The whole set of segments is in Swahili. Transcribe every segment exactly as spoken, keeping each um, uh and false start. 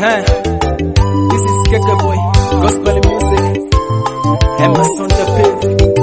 Huh. This is Keke Boy, Gospel Music, Emerson the Pave.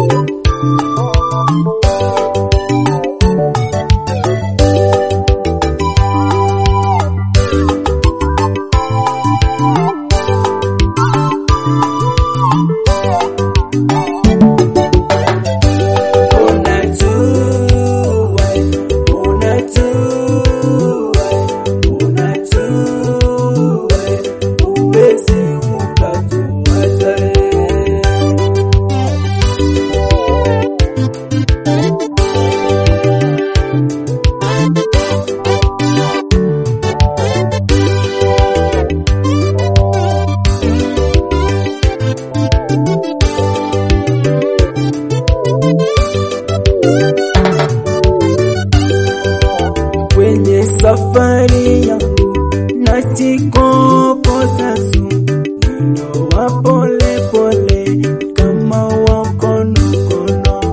Kwenye safari yangu najikokota tu, mwendo wa pole pole kama wa konokono.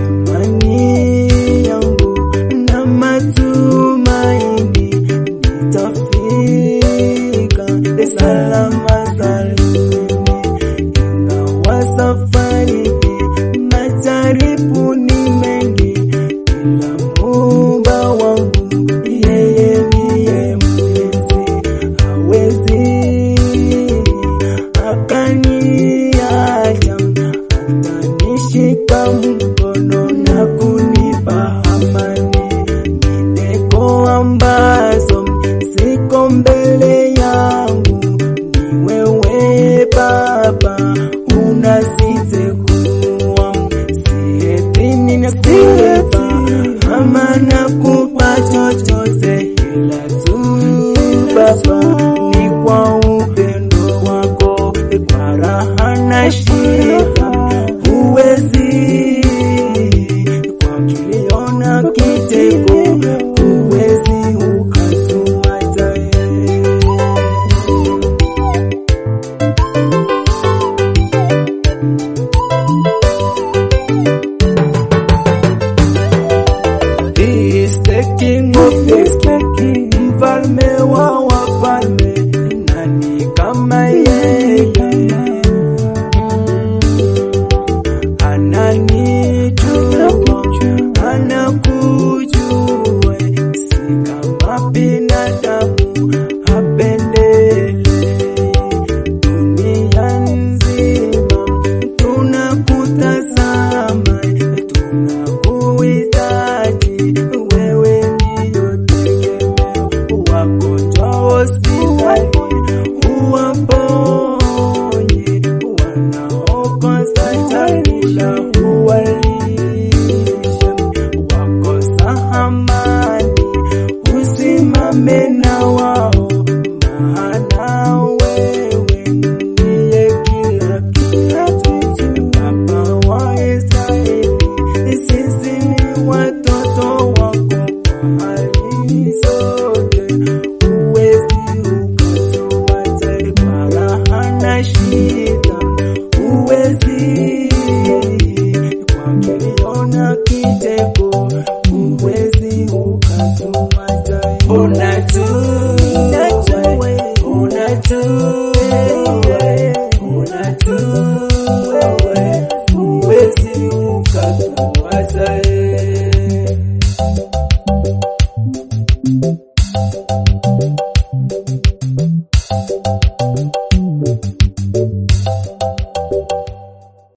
Imani yangu na matumaini nitafika salama salimini, ingawa safari majaribu ni mengi, ila Muumba wangu yeye ndiye mlinzi, hawezi akaniacha, atanishika mkono na kunipa amani. Mitego ambazo ziko mbele yangu ni wewe Baba unazitegua, sietini na sieta ama nakupa chochote, ila tu Baba ni kwa upendo wako, kwa raha na shida huwezi, kwa kilio na kitego huwezi ukatuacha. He is the King of Kings, mfalme wa wafalme, nani kama yeye? Ananijua, anakujua, si kama binadamu apendele. Dunia nzima tunakutazama, tunakuhitaji, wewe ndiyo tegemeo. Wagonjwa hospitali uwaponye, wanaokosa chakula uwalishe, wakosa amani usimame na wao, maana wewe ndiye kila kitu. Baba wa Israeli, sisi ni watoto wako, kwa hali zote huwezi ukatuacha, kwa raha na shida huwezi, kwa kilio na kitego huwezi ukatuacha. Unajua, unajua, huwezi ukatuacha.